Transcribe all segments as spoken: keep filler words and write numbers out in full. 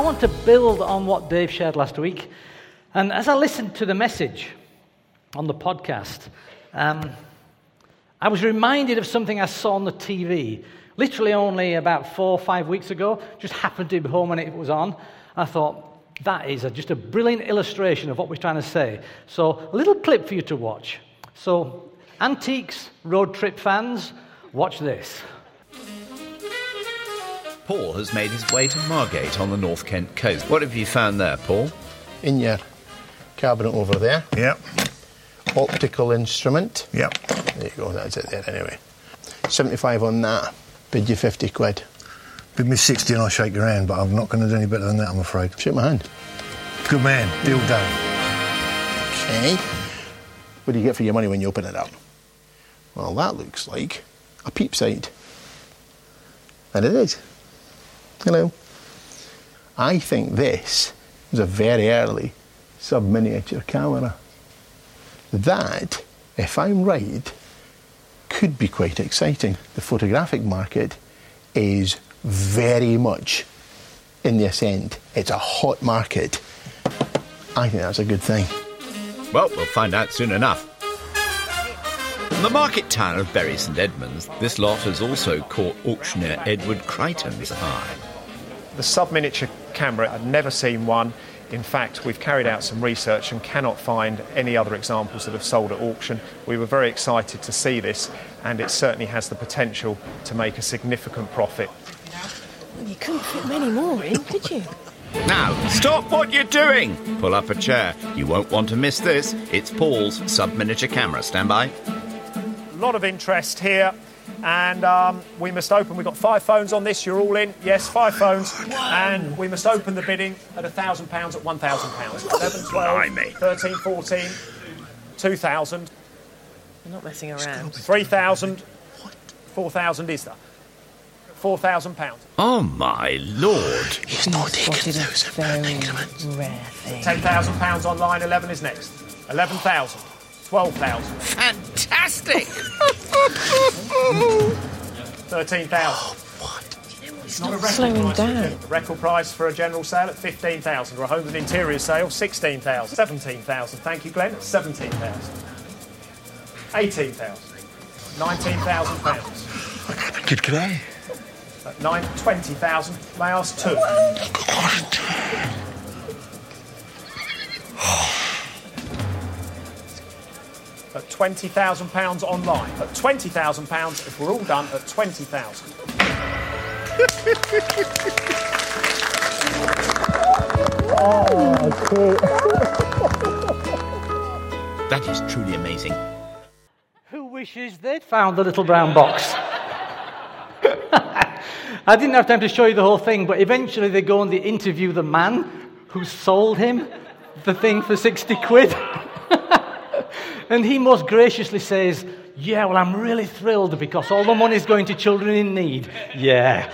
want to build on what Dave shared last week. And as I listened to the message on the podcast, um, I was reminded of something I saw on the T V, literally only about four or five weeks ago. Just happened to be home when it was on. I thought, that is a, just a brilliant illustration of what we're trying to say. So, a little clip for you to watch. So, antiques, road trip fans, watch this. Paul has made his way to Margate on the North Kent coast. What have you found there, Paul? In your cabinet over there. Yep. Optical instrument. Yep. There you go, that's it there anyway. seventy-five on that. Bid you fifty quid. Bid me sixty and I'll shake your hand, but I'm not going to do any better than that, I'm afraid. Shake my hand. Good man. Deal done. Okay. What do you get for your money when you open it up? Well, that looks like a peep sight. And it is. Hello. I think this was a very early sub-miniature camera. That, if I'm right, could be quite exciting. The photographic market is very much in the ascent. It's a hot market. I think that's a good thing. Well, we'll find out soon enough. In the market town of Bury St Edmunds, this lot has also caught auctioneer Edward Crichton's eye. The sub-miniature camera, I'd never seen one. In fact, we've carried out some research and cannot find any other examples that have sold at auction. We were very excited to see this, and it certainly has the potential to make a significant profit. Well, you couldn't fit many more in, could you? Now, stop what you're doing! Pull up a chair. You won't want to miss this. It's Paul's sub-miniature camera. Stand by. A lot of interest here, and um, we must open. We've got five phones on this. You're all in? Yes, five phones. And we must open the bidding at one thousand pounds at one thousand pounds. eleven, twelve, thirteen, fourteen, two thousand. You're not messing around. three thousand. four thousand is that? four thousand pounds. Oh, my Lord. He's not taking a those very rare thing. ten thousand pounds online. eleven is next. eleven thousand. twelve thousand. Fantastic! thirteen thousand. It's not slowing down. The record price for a general sale at fifteen thousand, or a home and interior sale, sixteen thousand. seventeen thousand. Thank you, Glenn. seventeen thousand. eighteen thousand. nineteen thousand pounds. Good day. At nine, twenty thousand. May I ask two? At twenty thousand pounds online. At twenty thousand pounds, if we're all done, at twenty thousand. Oh, great. That is truly amazing. Who wishes they'd found the little brown box? I didn't have time to show you the whole thing, but eventually they go and they interview the man who sold him the thing for sixty quid. And he most graciously says, yeah, well, I'm really thrilled because all the money's going to children in need. Yeah.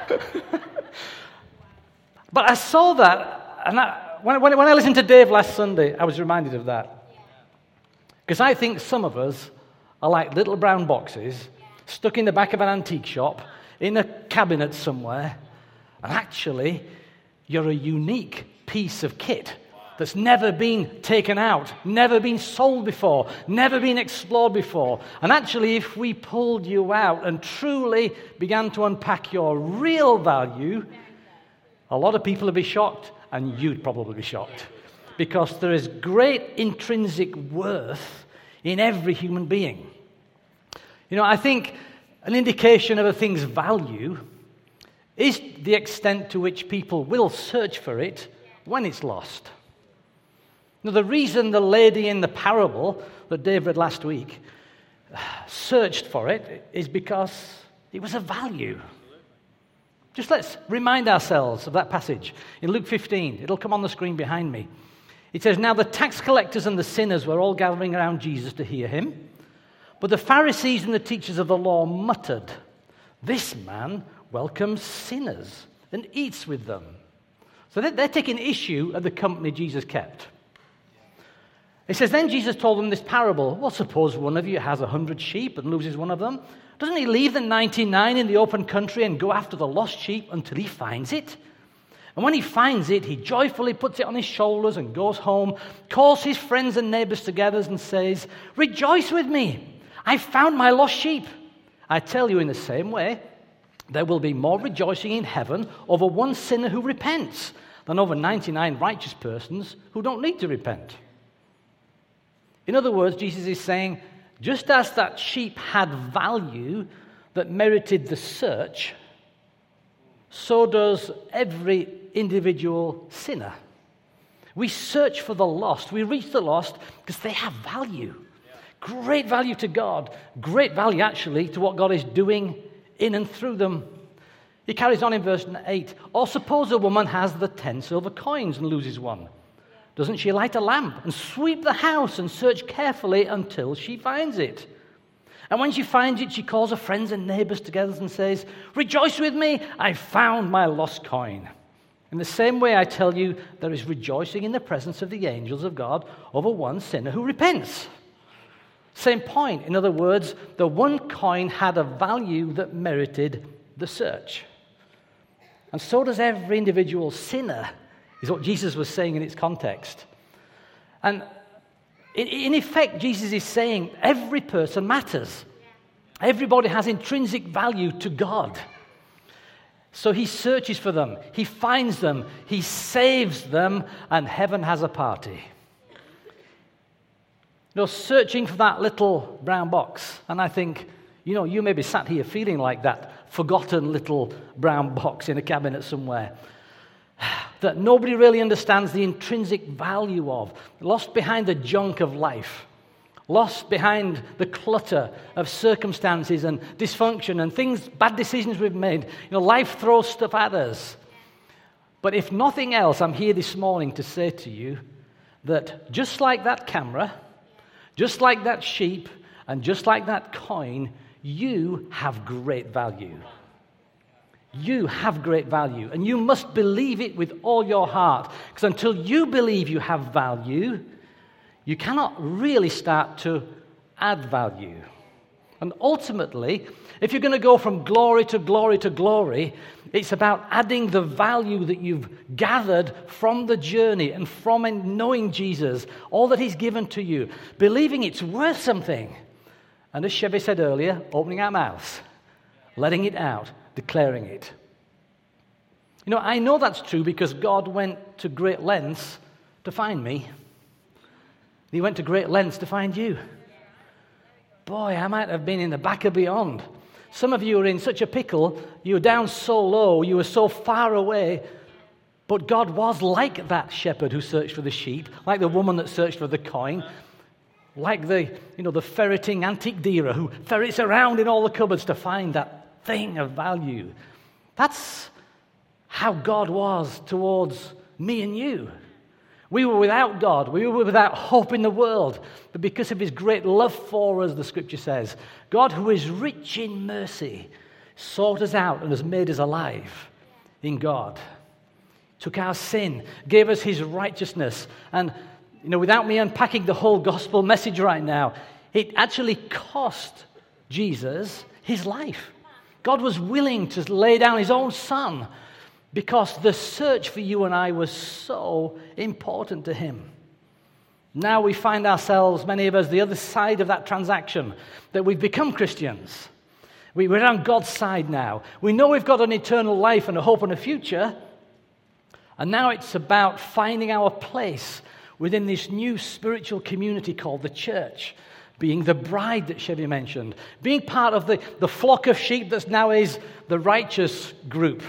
But I saw that, and I, when, when, when I listened to Dave last Sunday, I was reminded of that. Because I think some of us are like little brown boxes stuck in the back of an antique shop, in a cabinet somewhere, and actually, you're a unique piece of kit that's never been taken out, never been sold before, never been explored before. And actually, if we pulled you out and truly began to unpack your real value, a lot of people would be shocked, and you'd probably be shocked. Because there is great intrinsic worth in every human being. You know, I think an indication of a thing's value is the extent to which people will search for it when it's lost. Now, the reason the lady in the parable that Dave read last week searched for it is because it was of value. Just let's remind ourselves of that passage in Luke fifteen. It'll come on the screen behind me. It says, now the tax collectors and the sinners were all gathering around Jesus to hear him. But the Pharisees and the teachers of the law muttered, this man welcomes sinners and eats with them. So they're taking issue at the company Jesus kept. It says, then Jesus told them this parable. Well, suppose one of you has a hundred sheep and loses one of them. Doesn't he leave the ninety-nine in the open country and go after the lost sheep until he finds it? And when he finds it, he joyfully puts it on his shoulders and goes home, calls his friends and neighbors together and says, "Rejoice with me, I found my lost sheep." I tell you, in the same way, there will be more rejoicing in heaven over one sinner who repents than over ninety-nine righteous persons who don't need to repent. In other words, Jesus is saying, just as that sheep had value that merited the search, so does every individual sinner. We search for the lost. We reach the lost because they have value. Great value to God. Great value, actually, to what God is doing in and through them. He carries on in verse eight. Or suppose a woman has the ten silver coins and loses one. Doesn't she light a lamp and sweep the house and search carefully until she finds it? And when she finds it, she calls her friends and neighbors together and says, "Rejoice with me, I found my lost coin." In the same way, I tell you, there is rejoicing in the presence of the angels of God over one sinner who repents. Same point. In other words, the one coin had a value that merited the search. And so does every individual sinner, is what Jesus was saying in its context. And in effect, Jesus is saying every person matters. Everybody has intrinsic value to God. So he searches for them, he finds them, he saves them, and heaven has a party. You know, searching for that little brown box, and I think, you know, you may be sat here feeling like that forgotten little brown box in a cabinet somewhere that nobody really understands the intrinsic value of, lost behind the junk of life, lost behind the clutter of circumstances and dysfunction and things, bad decisions we've made. You know, life throws stuff at us. But if nothing else, I'm here this morning to say to you that just like that camera, just like that sheep, and just like that coin, you have great value. You have great value, and you must believe it with all your heart, because until you believe you have value, you cannot really start to add value. And ultimately, if you're going to go from glory to glory to glory, it's about adding the value that you've gathered from the journey and from knowing Jesus, all that he's given to you, believing it's worth something. And as Chevy said earlier, opening our mouths, letting it out, declaring it. You know, I know that's true because God went to great lengths to find me. He went to great lengths to find you. Boy, I might have been in the back of beyond. Some of you are in such a pickle, you were down so low, you were so far away, but God was like that shepherd who searched for the sheep, like the woman that searched for the coin, like the, you know, the ferreting antique dealer who ferrets around in all the cupboards to find that thing of value. That's how God was towards me and you. We were without God. We were without hope in the world. But because of his great love for us, the scripture says, God, who is rich in mercy, sought us out and has made us alive in God. Took our sin, gave us his righteousness. And, you know, without me unpacking the whole gospel message right now, it actually cost Jesus his life. God was willing to lay down his own son because the search for you and I was so important to him. Now we find ourselves, many of us, the other side of that transaction, that we've become Christians. We, we're on God's side now. We know we've got an eternal life and a hope and a future. And now it's about finding our place within this new spiritual community called the church, being the bride that Chevy mentioned, being part of the, the flock of sheep that now is the righteous group.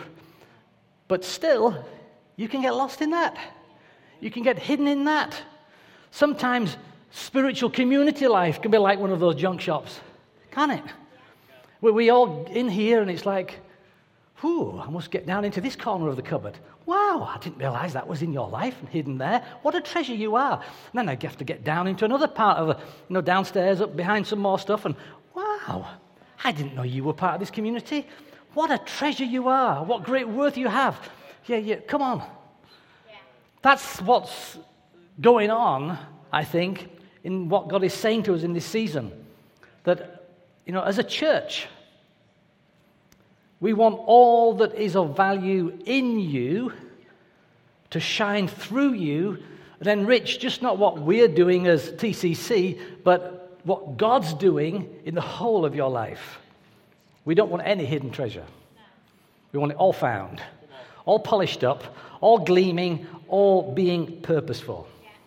But still, you can get lost in that. You can get hidden in that. Sometimes spiritual community life can be like one of those junk shops, can't it? Where we all in here and it's like, whew, I must get down into this corner of the cupboard. Wow, I didn't realize that was in your life and hidden there. What a treasure you are. And then I have to get down into another part of the, you know, downstairs, up behind some more stuff, and wow, I didn't know you were part of this community. What a treasure you are. What great worth you have. Yeah, yeah, come on. Yeah. That's what's going on, I think, in what God is saying to us in this season. That, you know, as a church, we want all that is of value in you to shine through you and enrich just not what we're doing as T C C, but what God's doing in the whole of your life. We don't want any hidden treasure. We want it all found, all polished up, all gleaming, all being purposeful.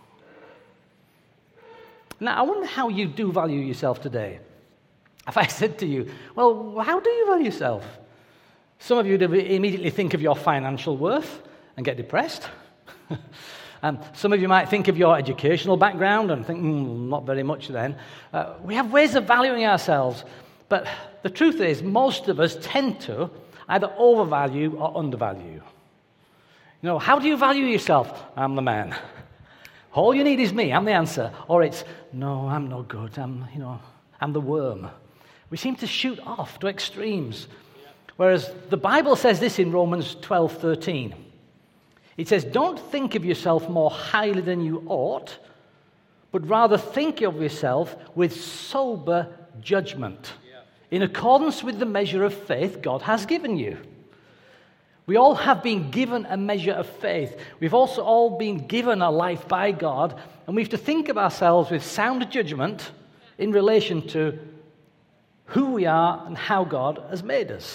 Now, I wonder how you do value yourself today. If I said to you, well, how do you value yourself? Some of you would immediately think of your financial worth and get depressed. And some of you might think of your educational background and think, mm, not very much then. Uh, we have ways of valuing ourselves. But the truth is, most of us tend to either overvalue or undervalue. You know, how do you value yourself? I'm the man. All you need is me. I'm the answer. Or it's, no, I'm no good. I'm, you know, I'm the worm. We seem to shoot off to extremes. Whereas the Bible says this in Romans twelve thirteen. It says, don't think of yourself more highly than you ought, but rather think of yourself with sober judgment, in accordance with the measure of faith God has given you. We all have been given a measure of faith. We've also all been given a life by God, and we have to think of ourselves with sound judgment in relation to who we are and how God has made us.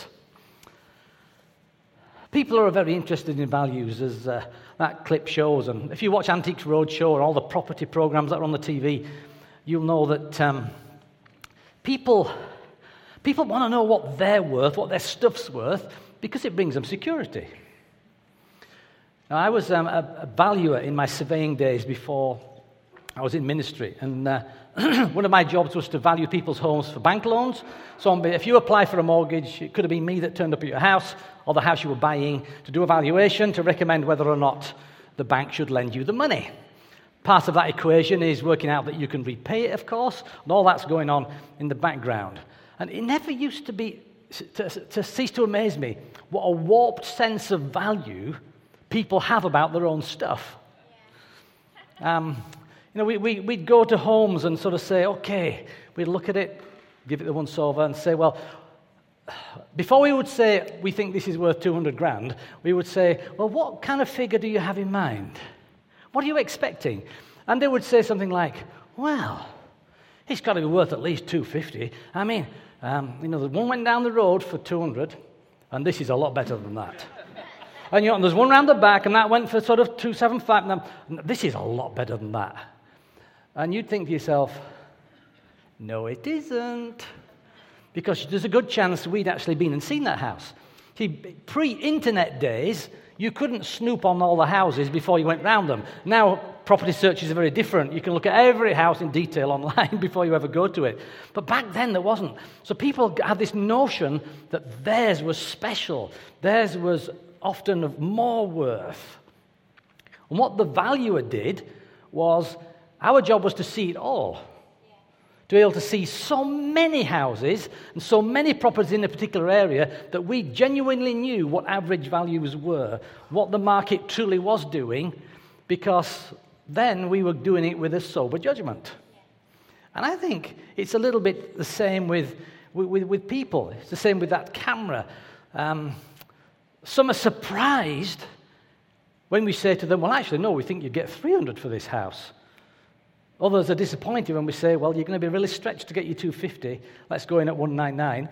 People are very interested in values, as uh, that clip shows. And if you watch Antiques Roadshow or all the property programs that are on the T V, you'll know that um, people, people want to know what they're worth, what their stuff's worth, because it brings them security. Now, I was um, a, a valuer in my surveying days before I was in ministry, and uh, one of my jobs was to value people's homes for bank loans. So if you apply for a mortgage, it could have been me that turned up at your house or the house you were buying to do a valuation to recommend whether or not the bank should lend you the money. Part of that equation is working out that you can repay it, of course, and all that's going on in the background. And it never used to be, to, to cease to amaze me, what a warped sense of value people have about their own stuff. Um... You know, we, we, we'd go to homes and sort of say, okay, we'd look at it, give it the once over and say, well, before we would say, we think this is worth two hundred grand, we would say, well, what kind of figure do you have in mind? What are you expecting? And they would say something like, well, it's got to be worth at least two hundred fifty. I mean, um, you know, the one went down the road for two hundred, and this is a lot better than that. And you know, and there's one round the back, and that went for sort of two seventy-five. And this is a lot better than that. And you'd think to yourself, no, it isn't. Because there's a good chance we'd actually been and seen that house. See, pre-internet days, you couldn't snoop on all the houses before you went round them. Now, property searches are very different. You can look at every house in detail online before you ever go to it. But back then, there wasn't. So people had this notion that theirs was special. Theirs was often of more worth. And what the valuer did was, our job was to see it all. To be able to see so many houses and so many properties in a particular area that we genuinely knew what average values were, what the market truly was doing, because then we were doing it with a sober judgment. And I think it's a little bit the same with, with, with people. It's the same with that camera. Um, some are surprised when we say to them, well, actually, no, we think you'd get three hundred for this house. Others are disappointed when we say, well, you're going to be really stretched to get you two hundred fifty. Let's go in at one ninety-nine.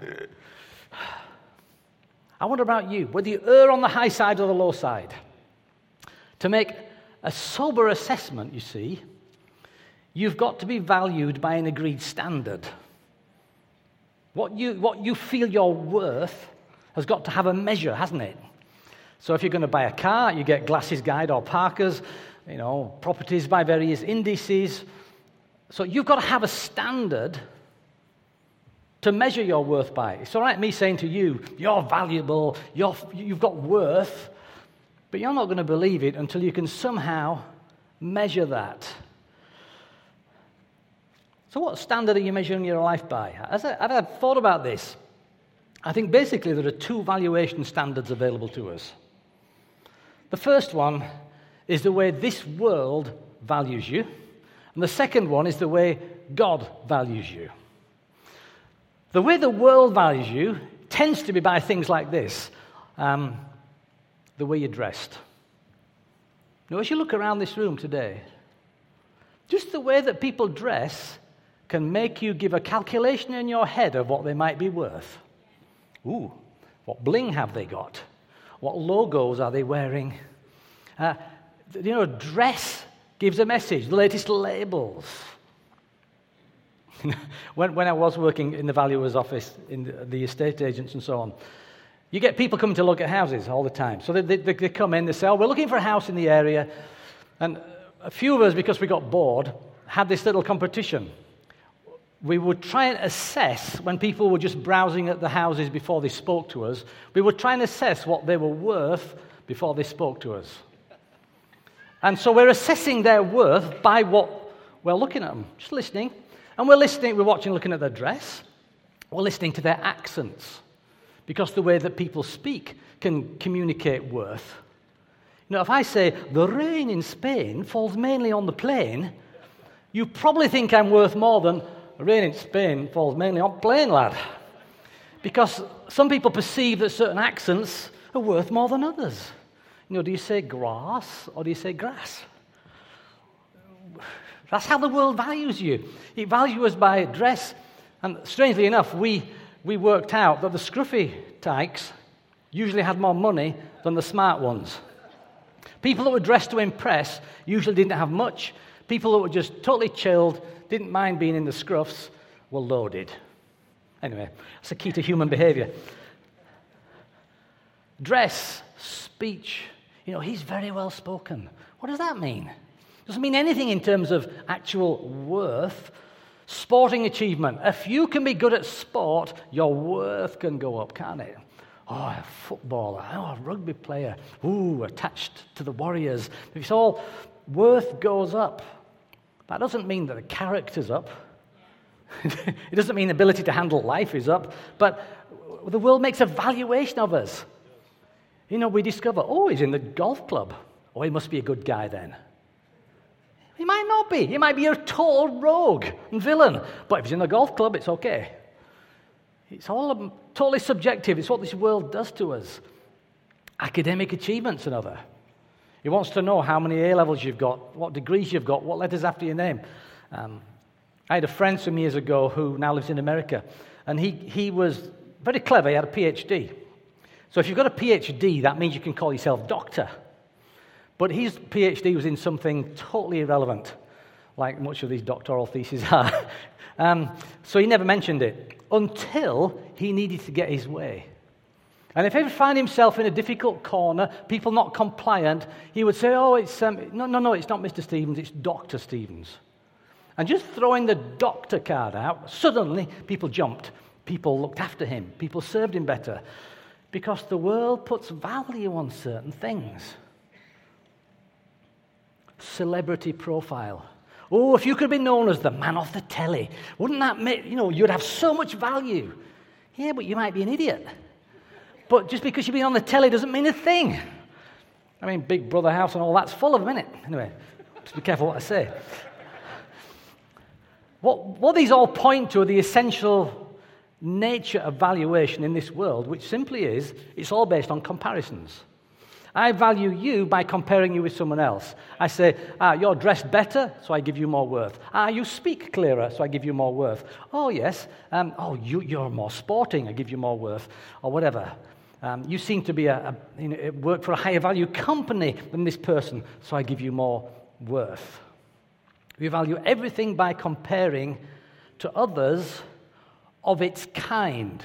I wonder about you, whether you err on the high side or the low side. To make a sober assessment, you see, you've got to be valued by an agreed standard. What you, what you feel you're worth has got to have a measure, hasn't it? So if you're going to buy a car, you get Glasses Guide or Parker's, you know, properties by various indices. So you've got to have a standard to measure your worth by. It's all right me saying to you, you're valuable, you're, you've got worth, but you're not going to believe it until you can somehow measure that. So what standard are you measuring your life by? As, I, as I've thought about this, I think basically there are two valuation standards available to us. The first one is the way this world values you, and the second one is the way God values you. The way the world values you tends to be by things like this. Um, the way you're dressed, Now, as you look around this room today, just the way that people dress can make you give a calculation in your head of what they might be worth. Ooh, what bling have they got? What logos are they wearing? Uh, you know, dress gives a message, the latest labels. when, when I was working in the valuer's office, in the, the estate agents and so on, you get people coming to look at houses all the time. So they, they, they come in, they say, oh, we're looking for a house in the area. And a few of us, because we got bored, had this little competition. We would try and assess, when people were just browsing at the houses before they spoke to us, we would try and assess what they were worth before they spoke to us. And so we're assessing their worth by what we're looking at them, just listening. And we're listening, we're watching, looking at their dress. We're listening to their accents, because the way that people speak can communicate worth. You know, if I say, the rain in Spain falls mainly on the plain, you probably think I'm worth more than, the rain in Spain falls mainly on plain, lad. Because some people perceive that certain accents are worth more than others. You know, do you say grass or do you say grass? That's how the world values you. It values us by dress. And strangely enough, we, we worked out that the scruffy tykes usually had more money than the smart ones. People that were dressed to impress usually didn't have much. People that were just totally chilled, didn't mind being in the scruffs, were loaded. Anyway, that's a key to human behavior. Dress, speech. You know, he's very well spoken. What does that mean? It doesn't mean anything in terms of actual worth. Sporting achievement. If you can be good at sport, your worth can go up, can't it? Oh, a footballer. Oh, a rugby player. Ooh, attached to the Warriors. It's all worth goes up. That doesn't mean that the character's up. It doesn't mean the ability to handle life is up. But the world makes a valuation of us. You know, we discover, oh, he's in the golf club. Oh, he must be a good guy then. He might not be. He might be a total rogue and villain. But if he's in the golf club, it's okay. It's all totally subjective. It's what this world does to us. Academic achievement's another. He wants to know how many A-levels you've got, what degrees you've got, what letters after your name. Um, I had a friend some years ago who now lives in America, and he, he was very clever. He had a P H D. So if you've got a P H D, that means you can call yourself doctor. But his P H D was in something totally irrelevant, like much of these doctoral theses are. um, so he never mentioned it until he needed to get his way. And if he ever found himself in a difficult corner, people not compliant, he would say, oh, it's um, no, no, no, it's not Mister Stevens, it's Doctor Stevens. And just throwing the doctor card out, suddenly people jumped. People looked after him. People served him better. Because the world puts value on certain things. Celebrity profile. Oh, if you could be known as the man off the telly, wouldn't that make, you know, you'd have so much value. Yeah, but you might be an idiot. But just because you've been on the telly doesn't mean a thing. I mean, Big Brother house and all that's full of them, isn't it? Anyway, just be careful what I say. What, what these all point to are the essential nature of valuation in this world, which simply is, it's all based on comparisons. I value you by comparing you with someone else. I say, ah, you're dressed better, so I give you more worth. Ah, you speak clearer, so I give you more worth. Oh, yes. Um, oh, you, you're more sporting, I give you more worth, or whatever. Um, you seem to be a, a you know, work for a higher value company than this person, so I give you more worth. We value everything by comparing to others of its kind.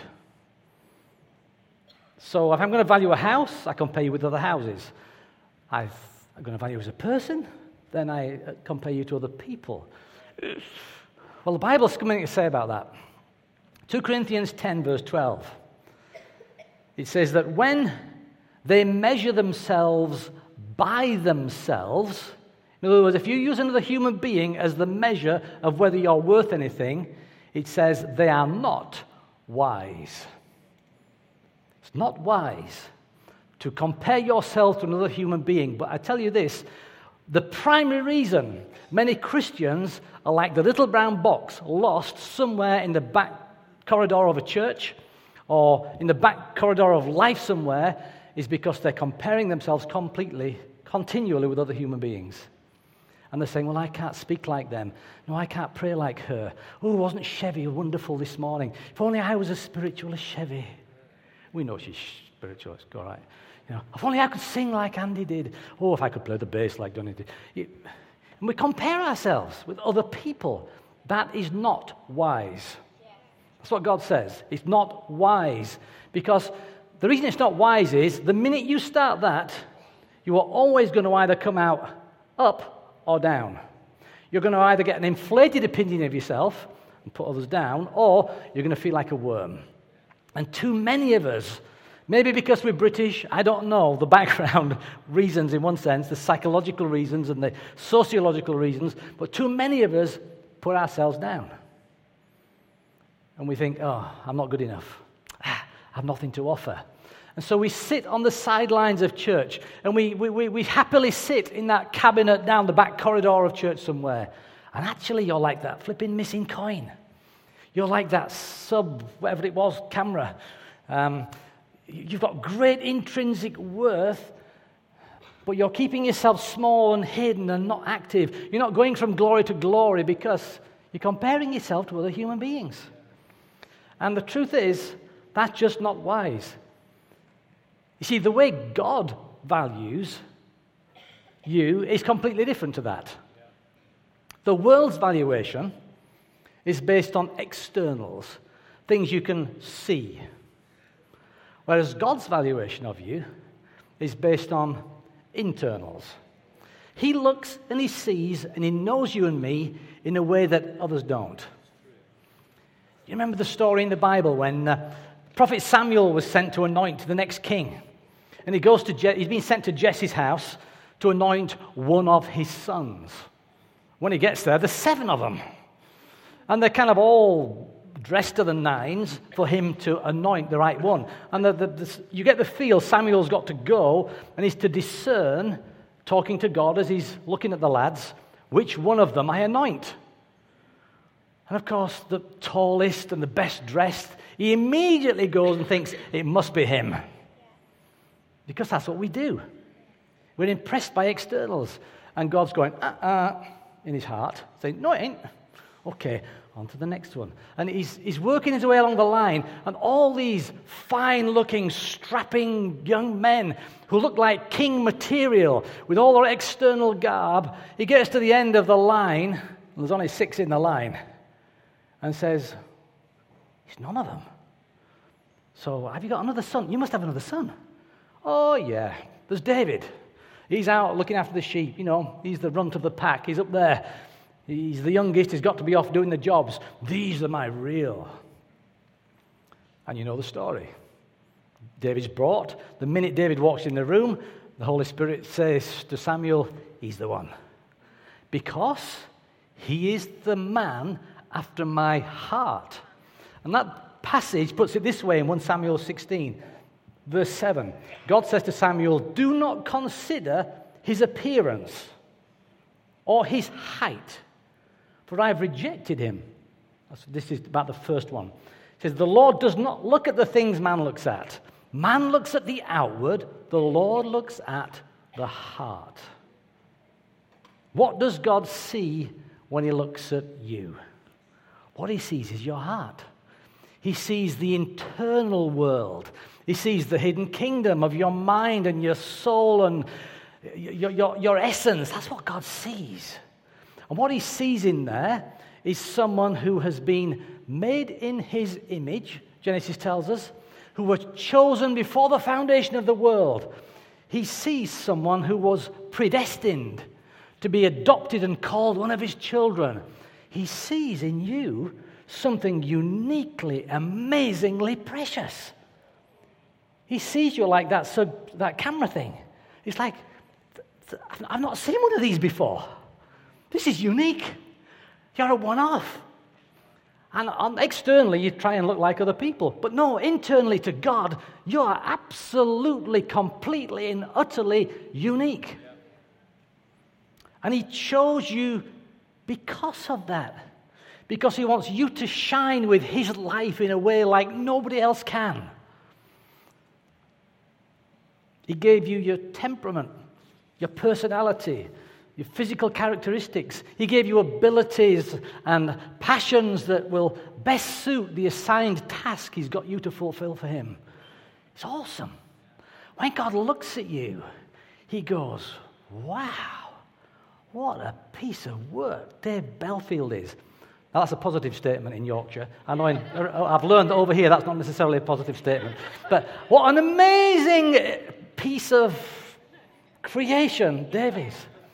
So if I'm going to value a house, I compare you with other houses. I've, I'm going to value you as a person, then I compare you to other people. Well, the Bible's something to say about that. Second Corinthians ten, verse twelve. It says that when they measure themselves by themselves, in other words, if you use another human being as the measure of whether you're worth anything, it says they are not wise. It's not wise to compare yourself to another human being. But I tell you this, the primary reason many Christians are like the little brown box lost somewhere in the back corridor of a church or in the back corridor of life somewhere is because they're comparing themselves completely, continually with other human beings. And they're saying, well, I can't speak like them. No, I can't pray like her. Oh, wasn't Chevy wonderful this morning? If only I was as spiritual as Chevy. We know she's spiritual, it's all right. You know, if only I could sing like Andy did. Oh, if I could play the bass like Donny did. It, and we compare ourselves with other people. That is not wise. That's what God says. It's not wise. Because the reason it's not wise is the minute you start that, you are always going to either come out up or down. You're going to either get an inflated opinion of yourself and put others down, or you're going to feel like a worm. And too many of us, maybe because we're British, I don't know the background reasons in one sense, the psychological reasons and the sociological reasons, but too many of us put ourselves down. And we think, oh, I'm not good enough. Ah, I have nothing to offer. And so we sit on the sidelines of church, and we, we, we happily sit in that cabinet down the back corridor of church somewhere. And actually, you're like that flipping missing coin. You're like that sub, whatever it was, camera. Um, you've got great intrinsic worth, but you're keeping yourself small and hidden and not active. You're not going from glory to glory because you're comparing yourself to other human beings. And the truth is, that's just not wise. You see, the way God values you is completely different to that. The world's valuation is based on externals, things you can see. Whereas God's valuation of you is based on internals. He looks and he sees and he knows you and me in a way that others don't. You remember the story in the Bible when uh, Prophet Samuel was sent to anoint the next king? And he goes to Je- he's been sent to Jesse's house to anoint one of his sons. When he gets there, there's seven of them. And they're kind of all dressed to the nines for him to anoint the right one. And the, the, the, you get the feel Samuel's got to go, and he's to discern, talking to God as he's looking at the lads, which one of them I anoint. And of course, the tallest and the best dressed, he immediately goes and thinks, it must be him. Because that's what we do. We're impressed by externals. And God's going, uh-uh, in his heart, saying, no, it ain't. Okay, on to the next one. And he's, he's working his way along the line, and all these fine-looking, strapping young men who look like king material with all their external garb, he gets to the end of the line, and there's only six in the line, and says, he's none of them. So, have you got another son? You must have another son. Oh, yeah, there's David. He's out looking after the sheep, you know. He's the runt of the pack. He's up there. He's the youngest. He's got to be off doing the jobs. These are my real. And you know the story. David's brought. The minute David walks in the room, the Holy Spirit says to Samuel, he's the one. Because he is the man after my heart. And that passage puts it this way in First Samuel sixteen. Verse seven, God says to Samuel, do not consider his appearance or his height, for I have rejected him. This is about the first one. It says, the Lord does not look at the things man looks at. Man looks at the outward, the Lord looks at the heart. What does God see when he looks at you? What he sees is your heart. He sees the internal world. He sees the hidden kingdom of your mind and your soul and your, your, your essence. That's what God sees. And what he sees in there is someone who has been made in his image, Genesis tells us, who was chosen before the foundation of the world. He sees someone who was predestined to be adopted and called one of his children. He sees in you something uniquely, amazingly precious. He sees you like that, so that camera thing. It's like, I've not seen one of these before. This is unique. You're a one-off. And um, externally, you try and look like other people. But no, internally to God, you are absolutely, completely, and utterly unique. And he chose you because of that. Because he wants you to shine with his life in a way like nobody else can. He gave you your temperament. your personality, your physical characteristics. He gave you abilities and passions that will best suit the assigned task He's got you to fulfill for Him. It's awesome. When God looks at you, He goes, wow, what a piece of work Dave Belfield is. Now, that's a positive statement in Yorkshire. I know in, I've learned that over here that's not necessarily a positive statement. But what an amazing piece of creation Dave is.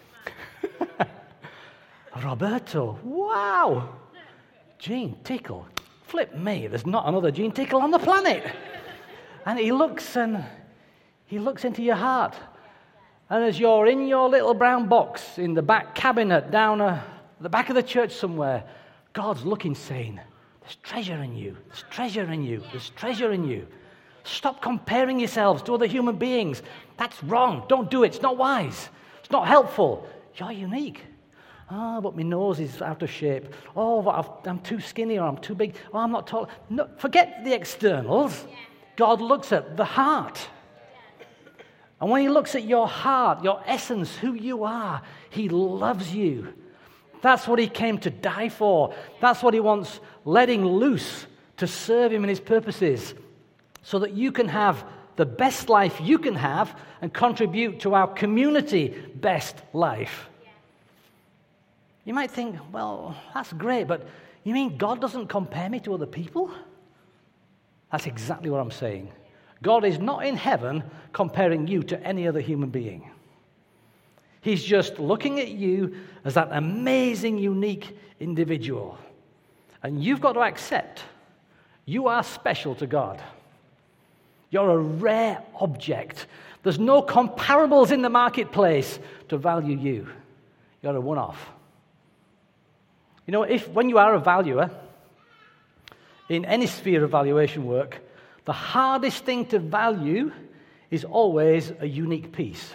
Roberto, wow. Gene Tickle, flip me, there's not another Gene Tickle on the planet. And he looks and he looks into your heart. And as you're in your little brown box in the back cabinet down uh, the back of the church somewhere, God's looking saying, there's treasure in you, there's treasure in you, there's treasure in you. Stop comparing yourselves to other human beings. That's wrong. Don't do it. It's not wise. It's not helpful. You're unique. Oh, but my nose is out of shape. Oh, but I've, I'm too skinny or I'm too big. Oh, I'm not tall. No, forget the externals. God looks at the heart. And when He looks at your heart, your essence, who you are, He loves you. That's what He came to die for. That's what He wants letting loose to serve Him in His purposes, so that you can have the best life you can have and contribute to our community best life. You might think, well, that's great, but you mean God doesn't compare me to other people? That's exactly what I'm saying. God is not in heaven comparing you to any other human being. He's just looking at you as that amazing, unique individual. And you've got to accept you are special to God. You're a rare object. There's no comparables in the marketplace to value you. You're a one-off. You know, if when you are a valuer, in any sphere of valuation work, the hardest thing to value is always a unique piece.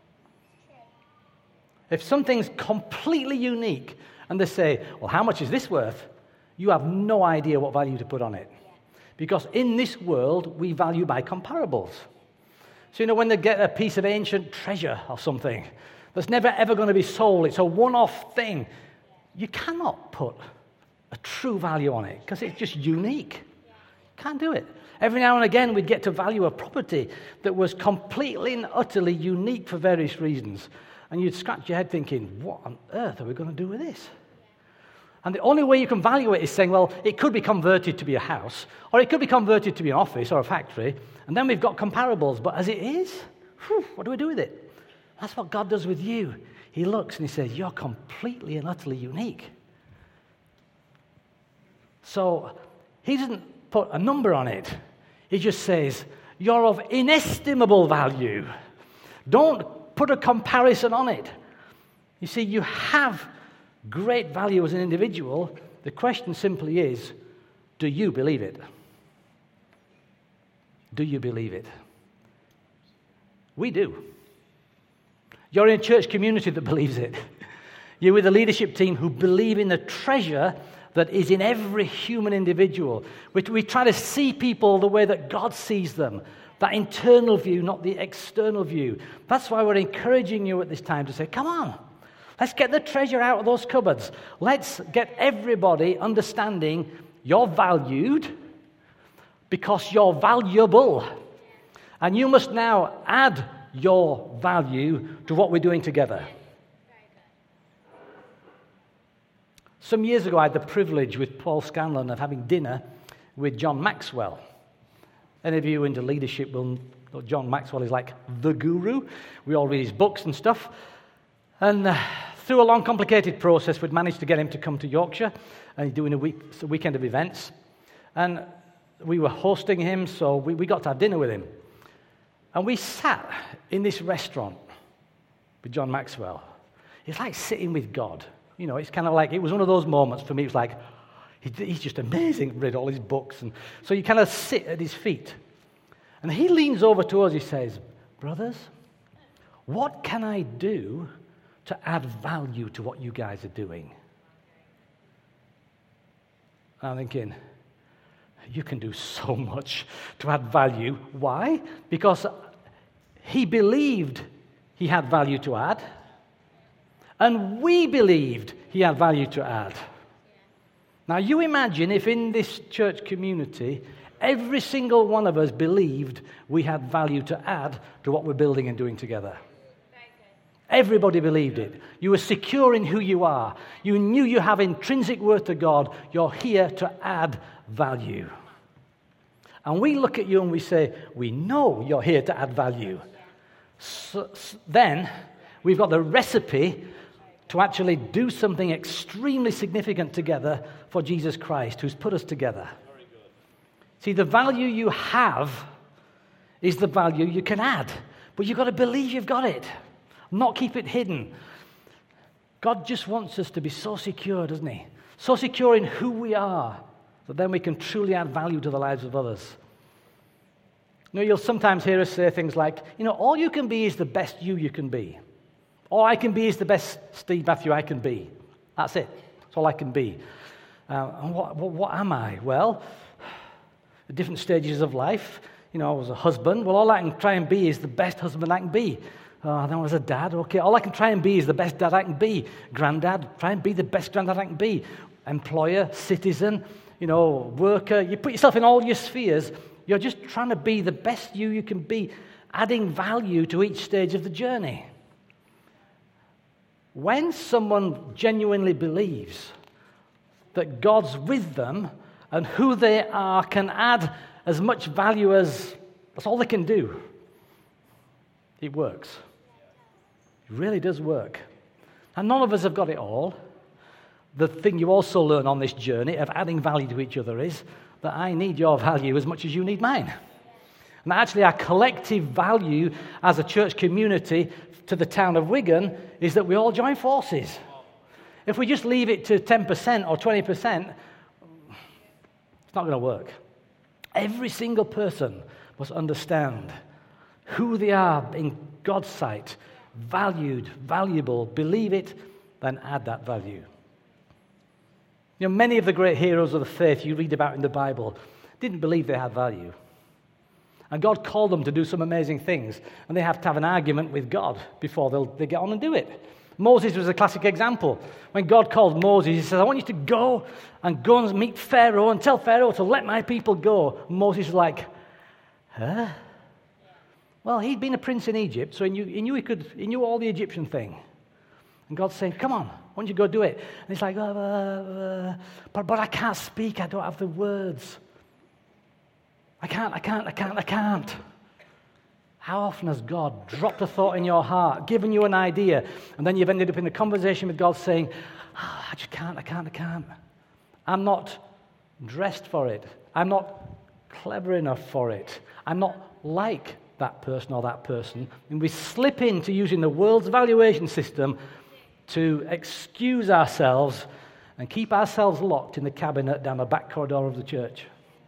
If something's completely unique and they say, well, how much is this worth? You have no idea what value to put on it. Because in this world, we value by comparables. So, you know, when they get a piece of ancient treasure or something that's never ever going to be sold, it's a one-off thing, you cannot put a true value on it because it's just unique. Can't do it. Every now and again, we'd get to value a property that was completely and utterly unique for various reasons. And you'd scratch your head thinking, what on earth are we going to do with this? And the only way you can value it is saying, well, it could be converted to be a house, or it could be converted to be an office or a factory, and then we've got comparables. But as it is, whew, what do we do with it? That's what God does with you. He looks and He says, you're completely and utterly unique. So He doesn't put a number on it. He just says, you're of inestimable value. Don't put a comparison on it. You see, you have great value as an individual. The question simply is, do you believe it? Do you believe it? We do. You're in a church community that believes it. You're with a leadership team who believe in the treasure that is in every human individual. We, we try to see people the way that God sees them, that internal view, not the external view. That's why we're encouraging you at this time to say, come on, let's get the treasure out of those cupboards. Let's get everybody understanding you're valued because you're valuable. And you must now add your value to what we're doing together. Some years ago, I had the privilege with Paul Scanlon of having dinner with John Maxwell. Any of you into leadership will know John Maxwell is like the guru. We all read his books and stuff. And uh, through a long, complicated process, we'd managed to get him to come to Yorkshire, and he's doing a, week, a weekend of events. And we were hosting him, so we, we got to have dinner with him. And we sat in this restaurant with John Maxwell. It's like sitting with God. You know, it's kind of like, it was one of those moments for me. It was like, he, he's just amazing, read all his books. And so you kind of sit at his feet. And he leans over to us, he says, brothers, what can I do to add value to what you guys are doing? And I'm thinking, you can do so much to add value. Why? Because he believed he had value to add. And we believed he had value to add. Now, you imagine if in this church community, every single one of us believed we had value to add to what we're building and doing together. Everybody believed it. You were secure in who you are. You knew you have intrinsic worth to God. You're here to add value. And we look at you and we say, we know you're here to add value. So, so then, we've got the recipe to actually do something extremely significant together for Jesus Christ, who's put us together. See, the value you have is the value you can add. But you've got to believe you've got it, not keep it hidden. God just wants us to be so secure, doesn't he? So secure in who we are, that then we can truly add value to the lives of others. You know, you'll sometimes hear us say things like, you know, all you can be is the best you you can be. All I can be is the best Steve Matthew I can be. That's it. That's all I can be. Uh, and what, what, what am I? Well, at different stages of life, you know, I was a husband. Well, all I can try and be is the best husband I can be. Uh, then I was a dad. Okay, all I can try and be is the best dad I can be. Granddad, try and be the best granddad I can be. Employer, citizen, you know, worker. You put yourself in all your spheres. You're just trying to be the best you you can be, adding value to each stage of the journey. When someone genuinely believes that God's with them and who they are can add as much value as that's all they can do, it works. It really does work. And none of us have got it all. The thing you also learn on this journey of adding value to each other is that I need your value as much as you need mine. And actually our collective value as a church community to the town of Wigan is that we all join forces. If we just leave it to ten percent or twenty percent, it's not going to work. Every single person must understand who they are in God's sight, valued, valuable, believe it, then add that value. You know, many of the great heroes of the faith you read about in the Bible didn't believe they had value. And God called them to do some amazing things. And they have to have an argument with God before they'll they get on and do it. Moses was a classic example. When God called Moses, he says, I want you to go and go and meet Pharaoh and tell Pharaoh to let my people go. And Moses was like, huh? Well, he'd been a prince in Egypt, so he knew he, knew he could he knew all the Egyptian thing. And God's saying, come on, why don't you go do it? And he's like, uh, uh, but, but I can't speak, I don't have the words. I can't, I can't, I can't, I can't. How often has God dropped a thought in your heart, given you an idea, and then you've ended up in a conversation with God saying, oh, I just can't, I can't, I can't. I'm not dressed for it. I'm not clever enough for it. I'm not like that person or that person. And we slip into using the world's valuation system to excuse ourselves and keep ourselves locked in the cabinet down the back corridor of the church.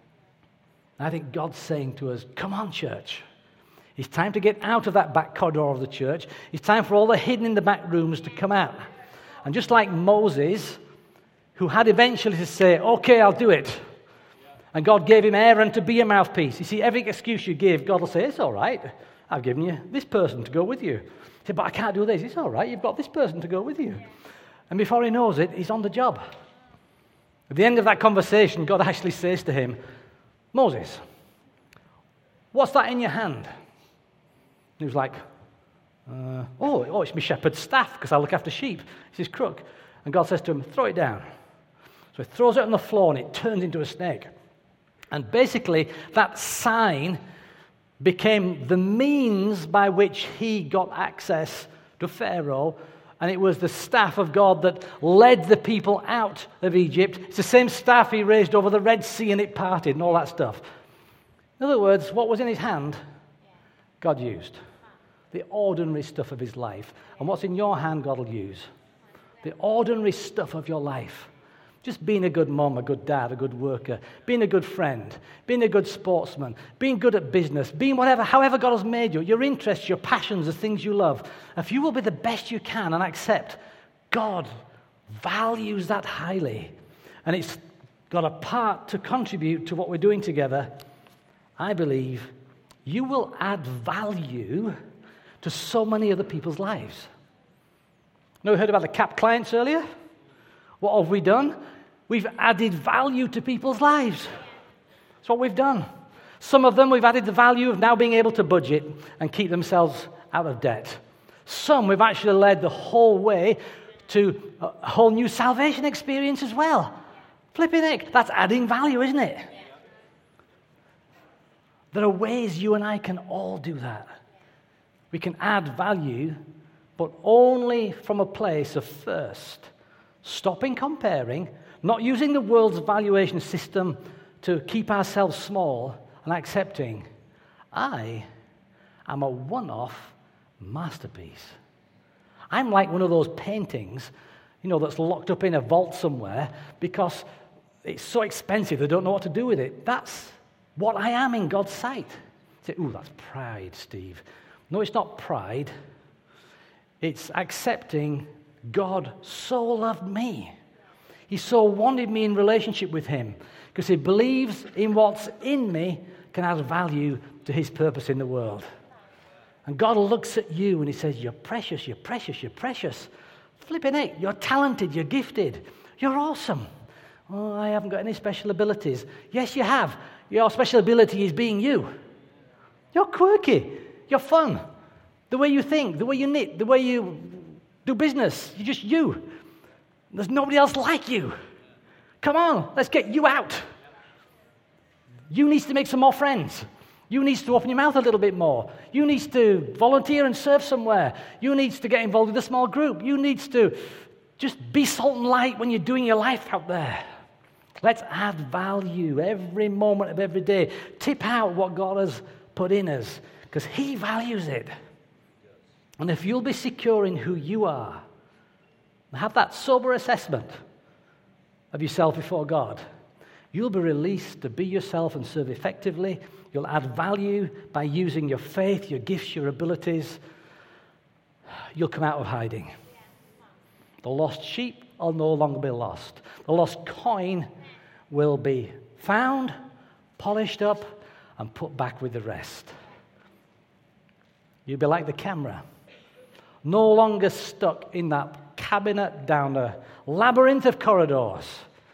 I think God's saying to us, come on, church. It's time to get out of that back corridor of the church. It's time for all the hidden in the back rooms to come out. And just like Moses, who had eventually to say, okay, I'll do it. And God gave him Aaron to be a mouthpiece. You see, every excuse you give, God will say, it's all right. I've given you this person to go with you. He said, but I can't do this. It's all right. You've got this person to go with you. And before he knows it, he's on the job. At the end of that conversation, God actually says to him, Moses, what's that in your hand? He was like, uh, oh, oh, it's my shepherd's staff because I look after sheep. It's his crook. And God says to him, throw it down. So he throws it on the floor and it turns into a snake. And basically, that sign became the means by which he got access to Pharaoh. And it was the staff of God that led the people out of Egypt. It's the same staff he raised over the Red Sea and it parted and all that stuff. In other words, what was in his hand, God used. The ordinary stuff of his life. And what's in your hand, God will use. The ordinary stuff of your life. Just being a good mom, a good dad, a good worker, being a good friend, being a good sportsman, being good at business, being whatever, however God has made you, your interests, your passions, the things you love. If you will be the best you can and accept, God values that highly. And it's got a part to contribute to what we're doing together. I believe you will add value to so many other people's lives. Now, we heard about the C A P clients earlier. What have we done? We've added value to people's lives. That's what we've done. Some of them, we've added the value of now being able to budget and keep themselves out of debt. Some, we've actually led the whole way to a whole new salvation experience as well. Flipping heck, that's adding value, isn't it? There are ways you and I can all do that. We can add value, but only from a place of first stopping comparing, not using the world's valuation system to keep ourselves small, and accepting, I am a one-off masterpiece. I'm like one of those paintings, you know, that's locked up in a vault somewhere because it's so expensive they don't know what to do with it. That's what I am in God's sight. You say, ooh, that's pride, Steve. No, it's not pride. It's accepting God so loved me. He so wanted me in relationship with him because he believes in what's in me can add value to his purpose in the world. And God looks at you and he says, you're precious, you're precious, you're precious. Flipping heck, you're talented, you're gifted, you're awesome. Oh, I haven't got any special abilities. Yes, you have. Your special ability is being you. You're quirky, you're fun. The way you think, the way you knit, the way you do business, you're just you. There's nobody else like you. Come on, let's get you out. You need to make some more friends. You need to open your mouth a little bit more. You need to volunteer and serve somewhere. You need to get involved with a small group. You need to just be salt and light when you're doing your life out there. Let's add value every moment of every day. Tip out what God has put in us because he values it. And if you'll be secure in who you are, have that sober assessment of yourself before God, you'll be released to be yourself and serve effectively. You'll add value by using your faith, your gifts, your abilities. You'll come out of hiding. The lost sheep will no longer be lost. The lost coin will be found, polished up, and put back with the rest. You'll be like the camera, no longer stuck in that cabinet down a labyrinth of corridors.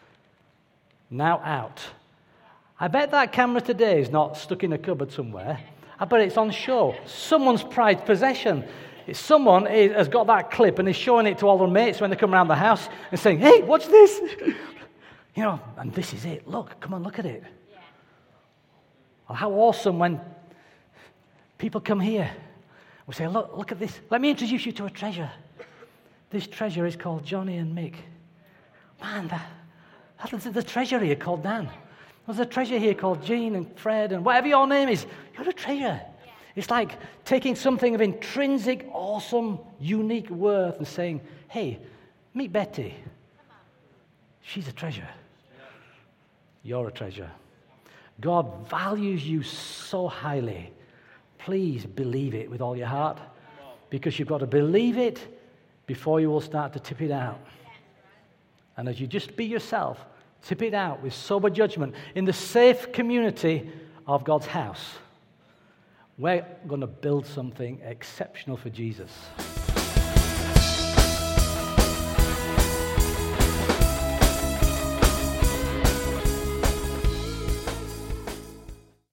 Now out. I bet that camera today is not stuck in a cupboard somewhere. I bet it's on show. Someone's prized possession. It's someone is, has got that clip and is showing it to all their mates when they come around the house and saying, hey, watch this. You know, and this is it. Look, come on, look at it. Yeah. Well, how awesome when people come here. We say, look, look at this. Let me introduce you to a treasure. This treasure is called Johnny and Mick. Man, that, that's the treasure here called Dan. There's a treasure here called Jean and Fred and whatever your name is. You're a treasure. Yeah. It's like taking something of intrinsic, awesome, unique worth and saying, hey, meet Betty. She's a treasure. You're a treasure. God values you so highly. Please believe it with all your heart because you've got to believe it before you will start to tip it out. And as you just be yourself, tip it out with sober judgment in the safe community of God's house. We're going to build something exceptional for Jesus.